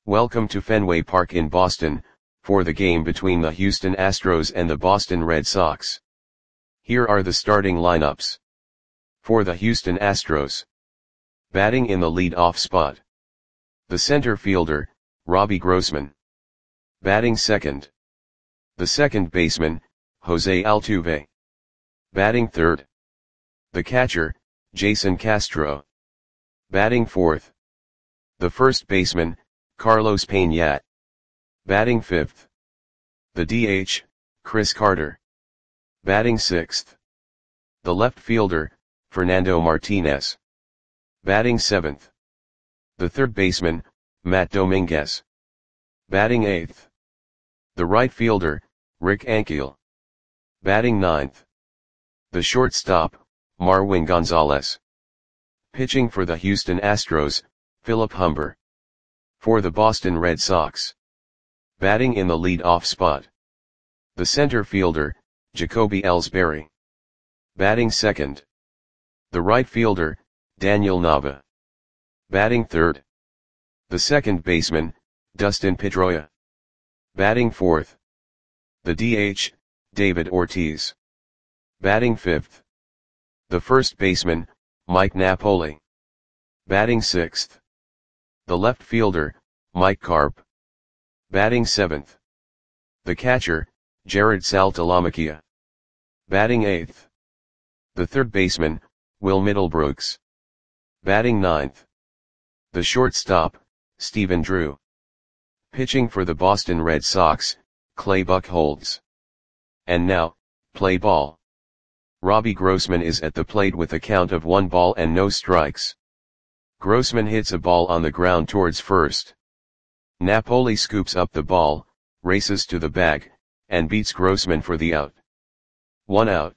Welcome to Fenway Park in Boston, for the game between the Houston Astros and the Boston Red Sox. Here are the starting lineups. For the Houston Astros. Batting in the lead-off spot. The center fielder, Robbie Grossman. Batting second. The second baseman, Jose Altuve. Batting third. The catcher, Jason Castro. Batting fourth. The first baseman, Carlos Pena. Batting fifth. The DH, Chris Carter. Batting sixth. The left fielder, Fernando Martinez. Batting seventh. The third baseman, Matt Dominguez. Batting eighth. The right fielder, Rick Ankiel. Batting ninth. The shortstop, Marwin Gonzalez. Pitching for the Houston Astros, Philip Humber. For the Boston Red Sox. Batting in the lead-off spot. The center fielder, Jacoby Ellsbury. Batting second. The right fielder, Daniel Nava. Batting third. The second baseman, Dustin Pedroia. Batting fourth. The DH, David Ortiz. Batting fifth. The first baseman, Mike Napoli. Batting sixth. The left fielder, Mike Carp. Batting seventh. The catcher, Jared Saltalamacchia. Batting eighth. The third baseman, Will Middlebrooks. Batting ninth. The shortstop, Stephen Drew. Pitching for the Boston Red Sox, Clay Buchholz. And now, play ball. Robbie Grossman is at the plate with a count of 1 ball and no strikes. Grossman hits a ball on the ground towards first. Napoli scoops up the ball, races to the bag, and beats Grossman for the out. 1 out.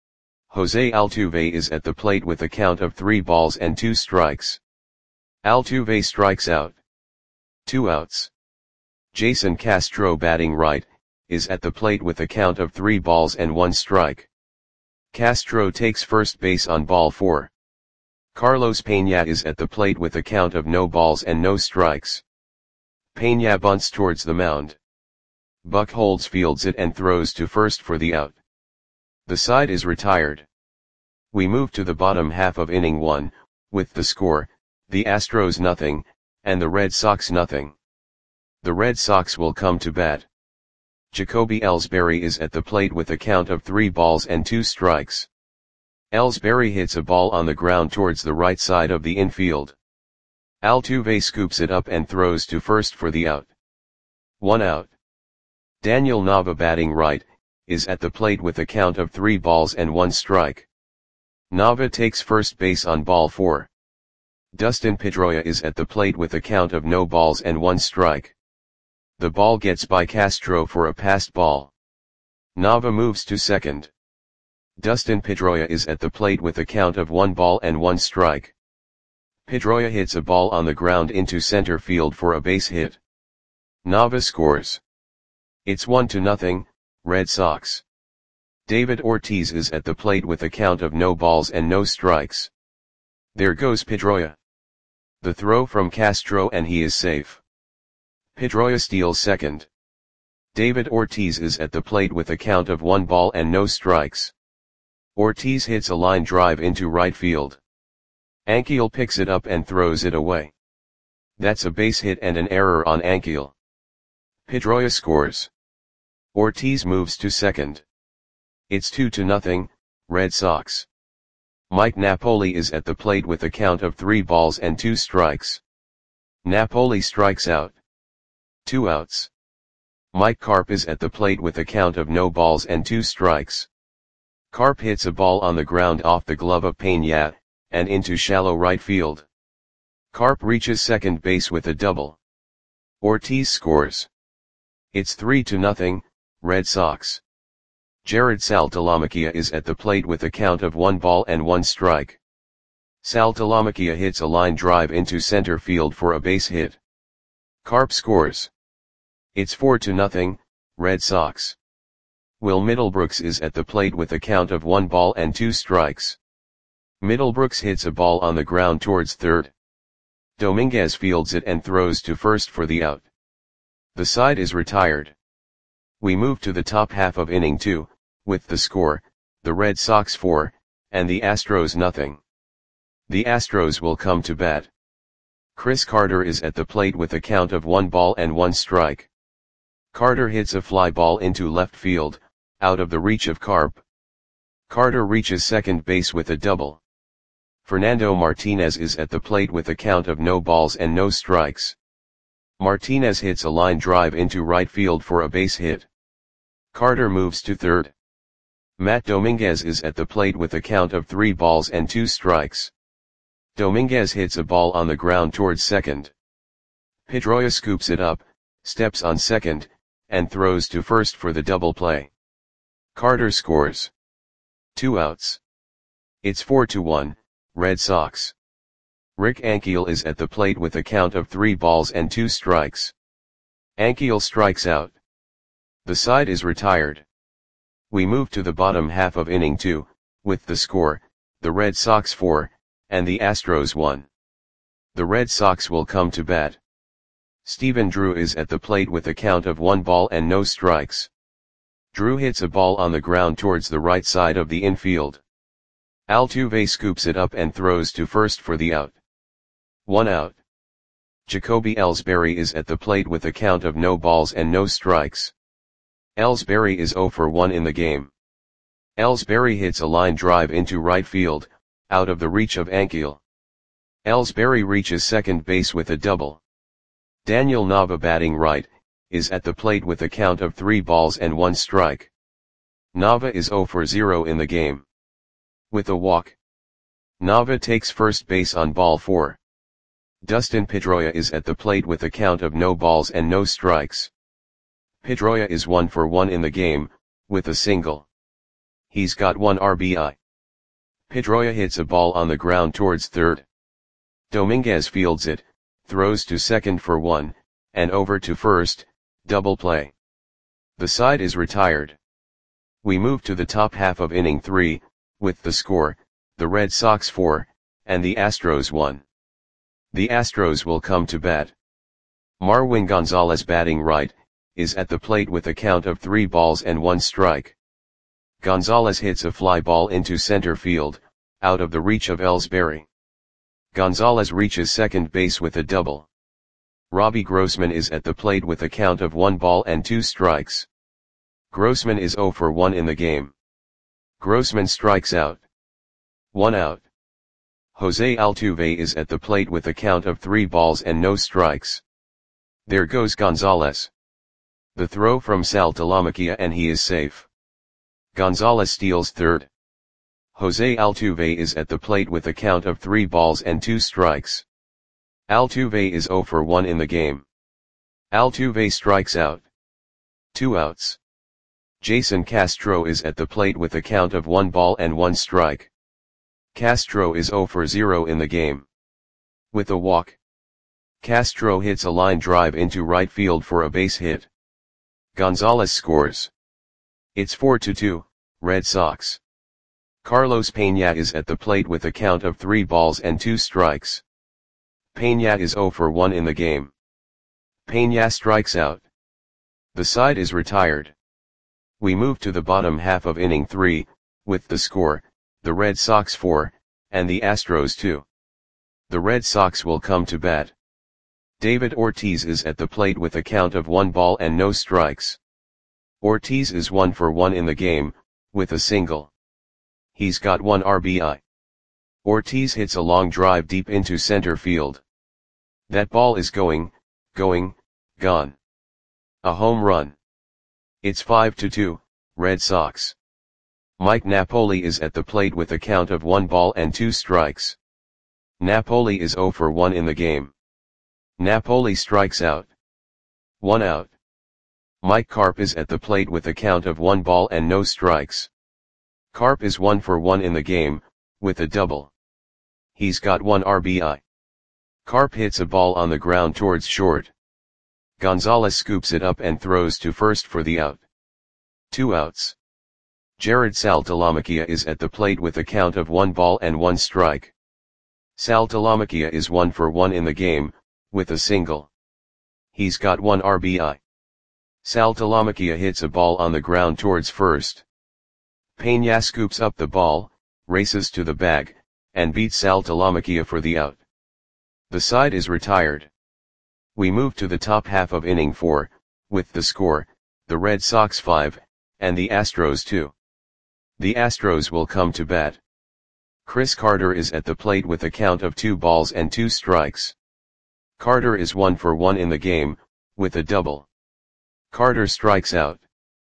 Jose Altuve is at the plate with a count of 3 balls and 2 strikes. Altuve strikes out. 2 outs. Jason Castro, batting right, is at the plate with a count of 3 balls and 1 strike. Castro takes first base on ball 4. Carlos Pena is at the plate with a count of no balls and no strikes. Pena bunts towards the mound. Buchholz fields it and throws to first for the out. The side is retired. We move to the bottom half of inning 1, with the score, the Astros 0, and the Red Sox 0. The Red Sox will come to bat. Jacoby Ellsbury is at the plate with a count of 3 balls and 2 strikes. Ellsbury hits a ball on the ground towards the right side of the infield. Altuve scoops it up and throws to first for the out. 1 out. Daniel Nava, batting right, is at the plate with a count of 3 balls and 1 strike. Nava takes first base on ball 4. Dustin Pedroia is at the plate with a count of no balls and 1 strike. The ball gets by Castro for a passed ball. Nava moves to second. Dustin Pedroia is at the plate with a count of 1 ball and 1 strike. Pedroia hits a ball on the ground into center field for a base hit. Nava scores. It's 1-0, Red Sox. David Ortiz is at the plate with a count of no balls and no strikes. There goes Pedroia. The throw from Castro and he is safe. Pedroia steals second. David Ortiz is at the plate with a count of 1 ball and no strikes. Ortiz hits a line drive into right field. Ankiel picks it up and throws it away. That's a base hit and an error on Ankiel. Pedroia scores. Ortiz moves to second. It's 2-0, Red Sox. Mike Napoli is at the plate with a count of 3 balls and 2 strikes. Napoli strikes out. 2 outs. Mike Carp is at the plate with a count of no balls and 2 strikes. Carp hits a ball on the ground off the glove of Pena, and into shallow right field. Carp reaches second base with a double. Ortiz scores. It's 3-0, Red Sox. Jared Saltalamacchia is at the plate with a count of 1 ball and 1 strike. Saltalamacchia hits a line drive into center field for a base hit. Carp scores. It's 4-0, Red Sox. Will Middlebrooks is at the plate with a count of 1 ball and 2 strikes. Middlebrooks hits a ball on the ground towards third. Dominguez fields it and throws to first for the out. The side is retired. We move to the top half of inning 2, with the score, the Red Sox 4, and the Astros nothing. The Astros will come to bat. Chris Carter is at the plate with a count of 1-1 strike. Carter hits a fly ball into left field, out of the reach of Carp. Carter reaches second base with a double. Fernando Martinez is at the plate with a count of no balls and no strikes. Martinez hits a line drive into right field for a base hit. Carter moves to third. Matt Dominguez is at the plate with a count of 3 balls and 2 strikes. Dominguez hits a ball on the ground towards second. Pedroia scoops it up, steps on second, and throws to first for the double play. Carter scores. 2 outs. It's 4-1, Red Sox. Rick Ankiel is at the plate with a count of 3 balls and 2 strikes. Ankiel strikes out. The side is retired. We move to the bottom half of inning 2, with the score, the Red Sox 4, and the Astros 1. The Red Sox will come to bat. Stephen Drew is at the plate with a count of 1 ball and no strikes. Drew hits a ball on the ground towards the right side of the infield. Altuve scoops it up and throws to first for the out. 1 out. Jacoby Ellsbury is at the plate with a count of no balls and no strikes. Ellsbury is 0 for 1 in the game. Ellsbury hits a line drive into right field, out of the reach of Ankiel. Ellsbury reaches second base with a double. Daniel Nava, batting right, is at the plate with a count of 3 balls and 1 strike. Nava is 0 for 0 in the game. With a walk, Nava takes first base on ball 4. Dustin Pedroia is at the plate with a count of no balls and no strikes. Pedroia is 1 for 1 in the game, with a single. He's got 1 RBI. Pedroia hits a ball on the ground towards third. Dominguez fields it, throws to second for 1, and over to first, double play. The side is retired. We move to the top half of inning 3, with the score, the Red Sox 4, and the Astros 1. The Astros will come to bat. Marwin Gonzalez, batting right, is at the plate with a count of 3 balls and 1 strike. Gonzalez hits a fly ball into center field, out of the reach of Ellsbury. Gonzalez reaches second base with a double. Robbie Grossman is at the plate with a count of 1 ball and 2 strikes. Grossman is 0 for 1 in the game. Grossman strikes out. 1 out. Jose Altuve is at the plate with a count of 3 balls and no strikes. There goes Gonzalez. The throw from Sal Talamacchia and he is safe. Gonzalez steals third. Jose Altuve is at the plate with a count of 3 balls and 2 strikes. Altuve is 0 for 1 in the game. Altuve strikes out. 2 outs. Jason Castro is at the plate with a count of 1 ball and 1 strike. Castro is 0 for 0 in the game. With a walk, Castro hits a line drive into right field for a base hit. Gonzalez scores. It's 4-2, Red Sox. Carlos Peña is at the plate with a count of 3 balls and 2 strikes. Peña is 0 for 1 in the game. Peña strikes out. The side is retired. We move to the bottom half of inning 3, with the score, the Red Sox 4, and the Astros 2. The Red Sox will come to bat. David Ortiz is at the plate with a count of 1 ball and no strikes. Ortiz is 1 for 1 in the game, with a single. He's got 1 RBI. Ortiz hits a long drive deep into center field. That ball is going, gone. A home run. It's 5-2, Red Sox. Mike Napoli is at the plate with a count of 1 ball and 2 strikes. Napoli is 0 for 1 in the game. Napoli strikes out. 1 out. Mike Carp is at the plate with a count of 1 ball and no strikes. Carp is 1 for 1 in the game, with a double. He's got 1 RBI. Carp hits a ball on the ground towards short. Gonzalez scoops it up and throws to first for the out. 2 outs. Jared Sal Talamacchia is at the plate with a count of 1 ball and 1 strike. Sal Talamacchia is 1 for 1 in the game, with a single. He's got 1 RBI. Sal Talamacchia hits a ball on the ground towards first. Peña scoops up the ball, races to the bag, and beats Sal Talamacchia for the out. The side is retired. We move to the top half of inning 4, with the score, the Red Sox 5, and the Astros 2. The Astros will come to bat. Chris Carter is at the plate with a count of 2 balls and 2 strikes. Carter is 1 for 1 in the game, with a double. Carter strikes out.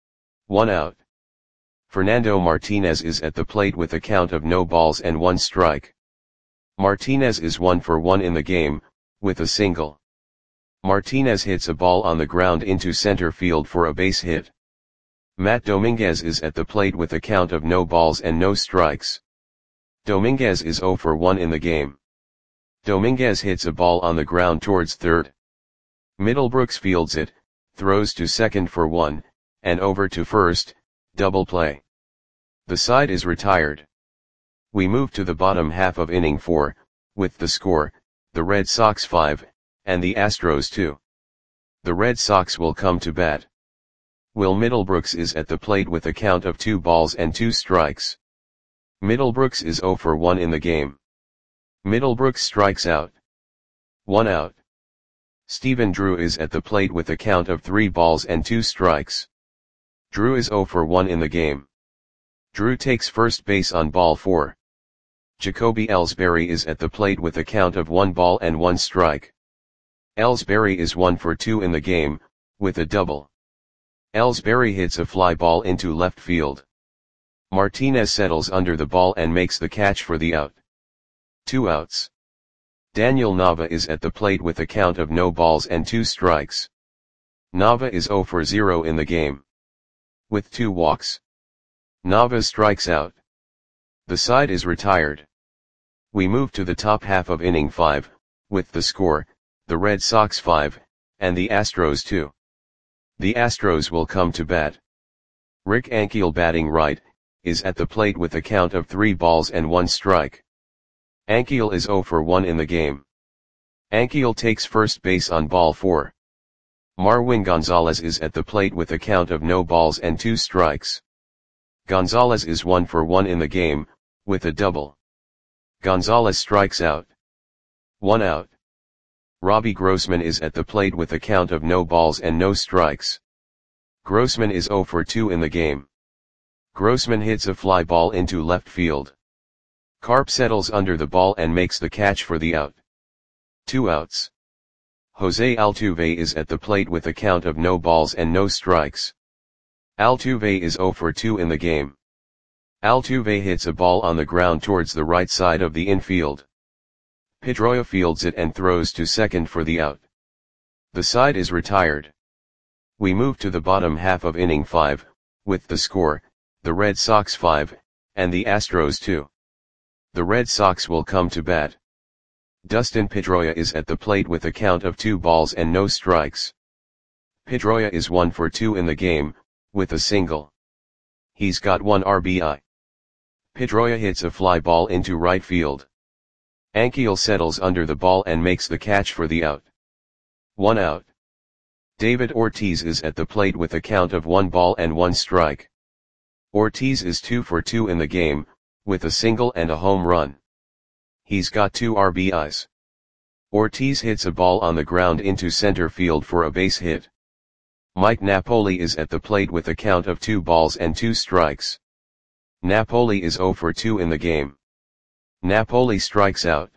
1 out. Fernando Martinez is at the plate with a count of no balls and 1 strike. Martinez is 1 for 1 in the game, with a single. Martinez hits a ball on the ground into center field for a base hit. Matt Dominguez is at the plate with a count of no balls and no strikes. Dominguez is 0 for 1 in the game. Dominguez hits a ball on the ground towards third. Middlebrooks fields it, throws to second for 1, and over to first, double play. The side is retired. We move to the bottom half of inning 4, with the score, the Red Sox 5, and the Astros 2. The Red Sox will come to bat. Will Middlebrooks is at the plate with a count of 2 balls and 2 strikes. Middlebrooks is 0 for 1 in the game. Middlebrooks strikes out. 1 out. Stephen Drew is at the plate with a count of 3 balls and 2 strikes. Drew is 0 for 1 in the game. Drew takes first base on ball 4. Jacoby Ellsbury is at the plate with a count of 1 ball and 1 strike. Ellsbury is 1 for 2 in the game, with a double. Ellsbury hits a fly ball into left field. Martinez settles under the ball and makes the catch for the out. 2 outs. Daniel Nava is at the plate with a count of no balls and 2 strikes. Nava is 0 for 0 in the game. With 2 walks. Nava strikes out. The side is retired. We move to the top half of inning 5, with the score, the Red Sox 5, and the Astros 2. The Astros will come to bat. Rick Ankiel, batting right, is at the plate with a count of 3 balls and 1 strike. Ankiel is 0 for 1 in the game. Ankiel takes first base on ball 4. Marwin Gonzalez is at the plate with a count of no balls and 2 strikes. Gonzalez is 1 for 1 in the game, with a double. Gonzalez strikes out. 1 out. Robbie Grossman is at the plate with a count of no balls and no strikes. Grossman is 0 for 2 in the game. Grossman hits a fly ball into left field. Carp settles under the ball and makes the catch for the out. 2 outs. Jose Altuve is at the plate with a count of no balls and no strikes. Altuve is 0 for 2 in the game. Altuve hits a ball on the ground towards the right side of the infield. Pedroia fields it and throws to second for the out. The side is retired. We move to the bottom half of inning 5, with the score, the Red Sox 5, and the Astros 2. The Red Sox will come to bat. Dustin Pedroia is at the plate with a count of 2 balls and no strikes. Pedroia is 1 for 2 in the game, with a single. He's got 1 RBI. Pedroia hits a fly ball into right field. Ankiel settles under the ball and makes the catch for the out. 1 out. David Ortiz is at the plate with a count of 1 ball and 1 strike. Ortiz is 2 for 2 in the game, with a single and a home run. He's got 2 RBIs. Ortiz hits a ball on the ground into center field for a base hit. Mike Napoli is at the plate with a count of 2 balls and 2 strikes. Napoli is 0 for 2 in the game. Napoli strikes out.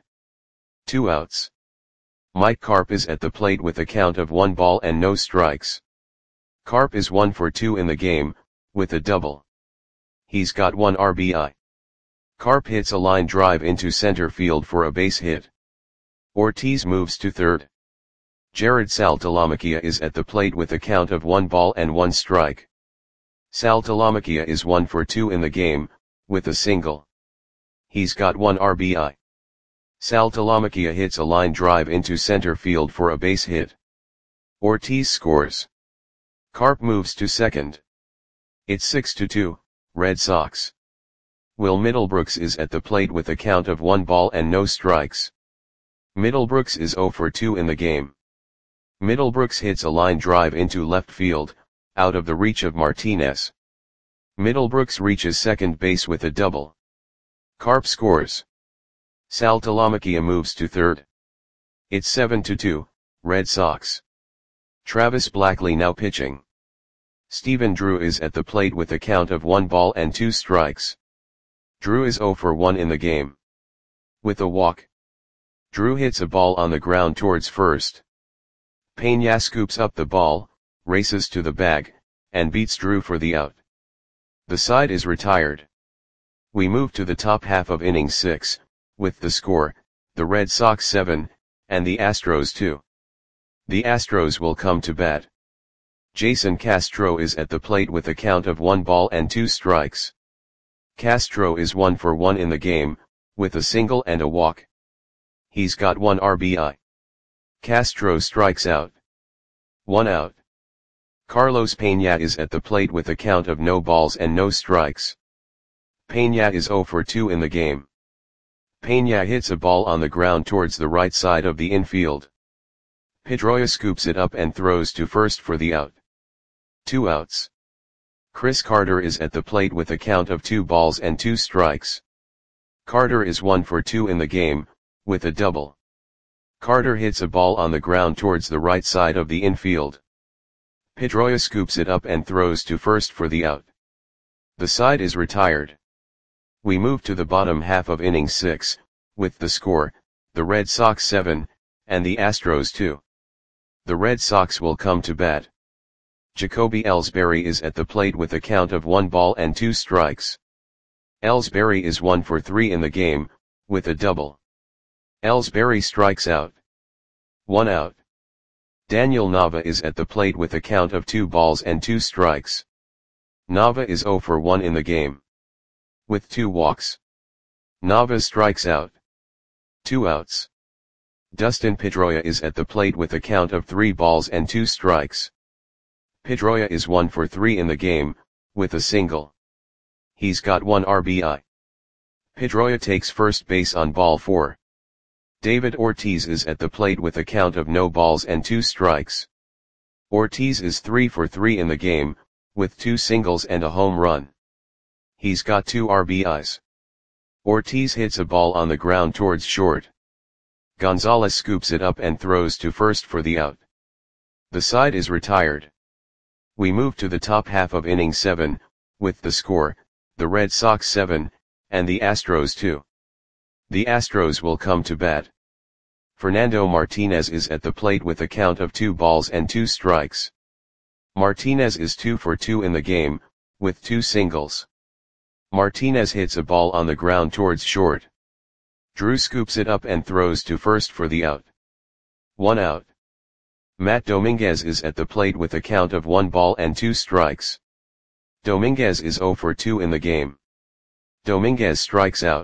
2 outs. Mike Carp is at the plate with a count of 1 ball and no strikes. Carp is 1 for 2 in the game, with a double. He's got 1 RBI. Carp hits a line drive into center field for a base hit. Ortiz moves to third. Jared Sal Talamacchia is at the plate with a count of 1 ball and 1 strike. Sal Talamacchia is 1 for 2 in the game, with a single. He's got 1 RBI. Sal Talamacchia hits a line drive into center field for a base hit. Ortiz scores. Carp moves to second. It's 6-2, Red Sox. Will Middlebrooks is at the plate with a count of 1 ball and no strikes. Middlebrooks is 0 for 2 in the game. Middlebrooks hits a line drive into left field, out of the reach of Martinez. Middlebrooks reaches second base with a double. Carp scores. Sal Talamacchia moves to third. It's 7-2, Red Sox. Travis Blackley now pitching. Stephen Drew is at the plate with a count of 1 ball and 2 strikes. Drew is 0 for 1 in the game. With a walk. Drew hits a ball on the ground towards first. Peña scoops up the ball, races to the bag, and beats Drew for the out. The side is retired. We move to the top half of inning 6, with the score, the Red Sox 7, and the Astros 2. The Astros will come to bat. Jason Castro is at the plate with a count of 1 ball and 2 strikes. Castro is 1 for 1 in the game, with a single and a walk. He's got 1 RBI. Castro strikes out. 1 out. Carlos Peña is at the plate with a count of no balls and no strikes. Peña is 0 for 2 in the game. Peña hits a ball on the ground towards the right side of the infield. Pedroia scoops it up and throws to first for the out. 2 outs. Chris Carter is at the plate with a count of 2 balls and 2 strikes. Carter is 1 for 2 in the game, with a double. Carter hits a ball on the ground towards the right side of the infield. Pedroia scoops it up and throws to first for the out. The side is retired. We move to the bottom half of inning 6, with the score, the Red Sox 7, and the Astros 2. The Red Sox will come to bat. Jacoby Ellsbury is at the plate with a count of 1 ball and 2 strikes. Ellsbury is 1 for 3 in the game, with a double. Ellsbury strikes out. 1 out. Daniel Nava is at the plate with a count of 2 balls and 2 strikes. Nava is 0 for 1 in the game. With 2 walks. Nava strikes out. 2 outs. Dustin Pedroia is at the plate with a count of 3 balls and 2 strikes. Pedroia is 1 for 3 in the game, with a single. He's got 1 RBI. Pedroia takes first base on ball 4. David Ortiz is at the plate with a count of no balls and 2 strikes. Ortiz is 3 for 3 in the game, with 2 singles and a home run. He's got 2 RBIs. Ortiz hits a ball on the ground towards short. Gonzalez scoops it up and throws to first for the out. The side is retired. We move to the top half of inning 7, with the score, the Red Sox 7, and the Astros 2. The Astros will come to bat. Fernando Martinez is at the plate with a count of 2 balls and 2 strikes. Martinez is 2 for 2 in the game, with 2 singles. Martinez hits a ball on the ground towards short. Drew scoops it up and throws to first for the out. 1 out. Matt Dominguez is at the plate with a count of 1 ball and 2 strikes. Dominguez is 0 for 2 in the game. Dominguez strikes out.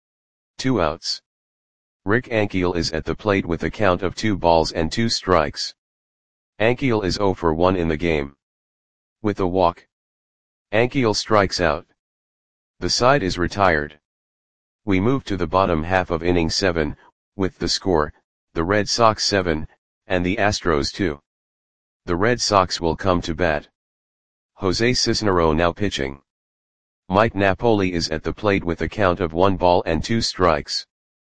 2 outs. Rick Ankiel is at the plate with a count of 2 balls and 2 strikes. Ankiel is 0 for 1 in the game. With a walk. Ankiel strikes out. The side is retired. We move to the bottom half of inning 7, with the score, the Red Sox 7, and the Astros 2. The Red Sox will come to bat. Jose Cisnero now pitching. Mike Napoli is at the plate with a count of 1 ball and 2 strikes.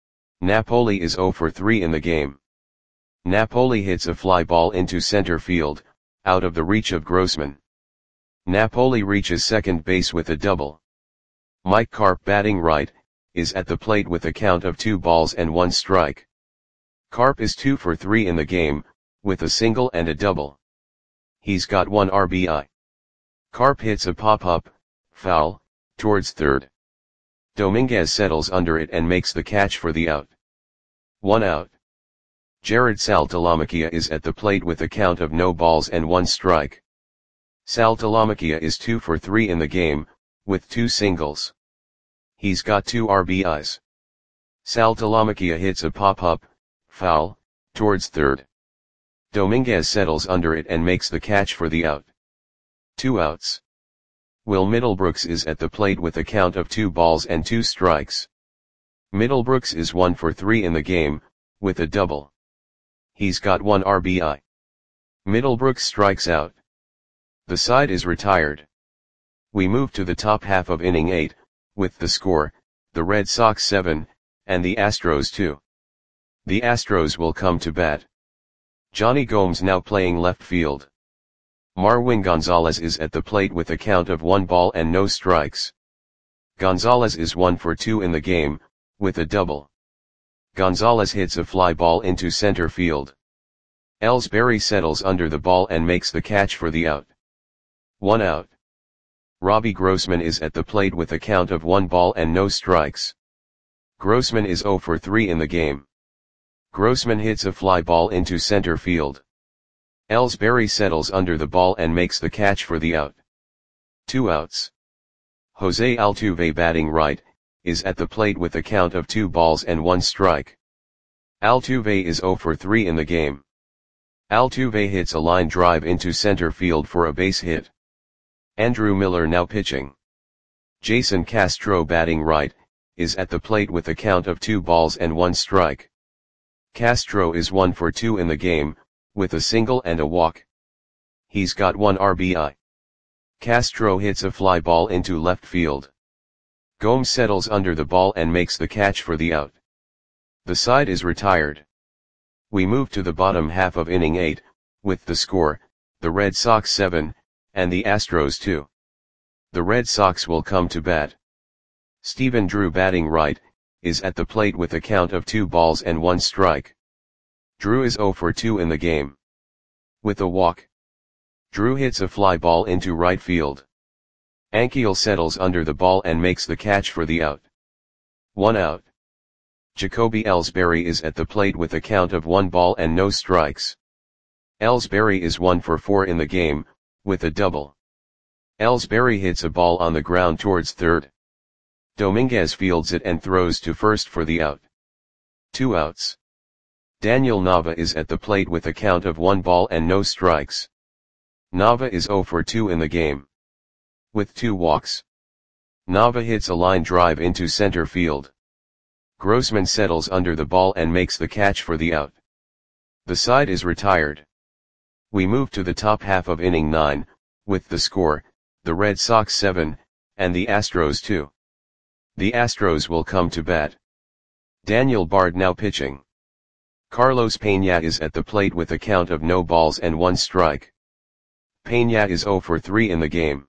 Napoli is 0 for 3 in the game. Napoli hits a fly ball into center field, out of the reach of Grossman. Napoli reaches second base with a double. Mike Carp, batting right, is at the plate with a count of 2 balls and 1 strike. Carp is 2 for 3 in the game, with a single and a double. He's got 1 RBI. Carp hits a pop-up, foul, towards third. Dominguez settles under it and makes the catch for the out. 1 out. Jared Sal Talamacchia is at the plate with a count of no balls and 1 strike. Sal Talamacchia is 2 for 3 in the game, with 2 singles. He's got 2 RBIs. Sal Talamacchia hits a pop-up, foul, towards third. Dominguez settles under it and makes the catch for the out. 2 outs. Will Middlebrooks is at the plate with a count of 2 balls and 2 strikes. Middlebrooks is 1 for 3 in the game, with a double. He's got 1 RBI. Middlebrooks strikes out. The side is retired. We move to the top half of inning 8, with the score, the Red Sox 7, and the Astros 2. The Astros will come to bat. Johnny Gomes now playing left field. Marwin Gonzalez is at the plate with a count of 1 ball and no strikes. Gonzalez is 1 for 2 in the game, with a double. Gonzalez hits a fly ball into center field. Ellsbury settles under the ball and makes the catch for the out. 1 out. Robbie Grossman is at the plate with a count of 1 ball and no strikes. Grossman is 0 for 3 in the game. Grossman hits a fly ball into center field. Ellsbury settles under the ball and makes the catch for the out. 2 outs. Jose Altuve batting right, is at the plate with a count of 2 balls and 1 strike. Altuve is 0 for 3 in the game. Altuve hits a line drive into center field for a base hit. Andrew Miller now pitching. Jason Castro batting right, is at the plate with a count of 2 balls and 1 strike. Castro is 1 for 2 in the game, with a single and a walk. He's got 1 RBI. Castro hits a fly ball into left field. Gomes settles under the ball and makes the catch for the out. The side is retired. We move to the bottom half of inning 8, with the score, the Red Sox 7, and the Astros 2. The Red Sox will come to bat. Stephen Drew batting right, is at the plate with a count of 2 balls and 1 strike. Drew is 0 for 2 in the game. With a walk. Drew hits a fly ball into right field. Ankiel settles under the ball and makes the catch for the out. 1 out. Jacoby Ellsbury is at the plate with a count of 1 ball and no strikes. Ellsbury is 1 for 4 in the game, with a double. Ellsbury hits a ball on the ground towards third. Dominguez fields it and throws to first for the out. 2 outs. Daniel Nava is at the plate with a count of 1 ball and no strikes. Nava is 0 for 2 in the game. With 2 walks. Nava hits a line drive into center field. Grossman settles under the ball and makes the catch for the out. The side is retired. We move to the top half of inning 9, with the score, the Red Sox 7, and the Astros 2. The Astros will come to bat. Daniel Bard now pitching. Carlos Peña is at the plate with a count of no balls and 1 strike. Peña is 0 for 3 in the game.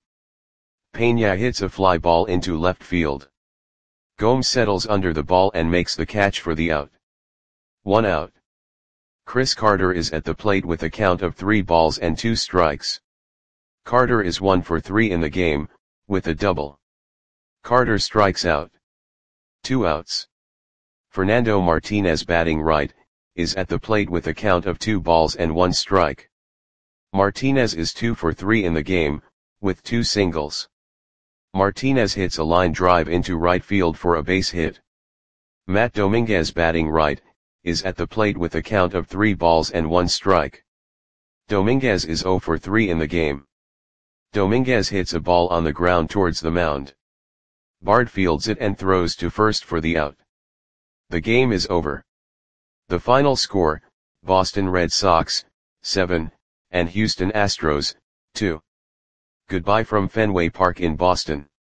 Peña hits a fly ball into left field. Gomes settles under the ball and makes the catch for the out. 1 out. Chris Carter is at the plate with a count of 3 balls and 2 strikes. Carter is 1 for 3 in the game, with a double. Carter strikes out. 2 outs. Fernando Martinez batting right, is at the plate with a count of 2 balls and 1 strike. Martinez is 2 for 3 in the game, with 2 singles. Martinez hits a line drive into right field for a base hit. Matt Dominguez batting right, is at the plate with a count of 3 balls and 1 strike. Dominguez is 0 for 3 in the game. Dominguez hits a ball on the ground towards the mound. Bard fields it and throws to first for the out. The game is over. The final score, Boston Red Sox, 7, and Houston Astros, 2. Goodbye from Fenway Park in Boston.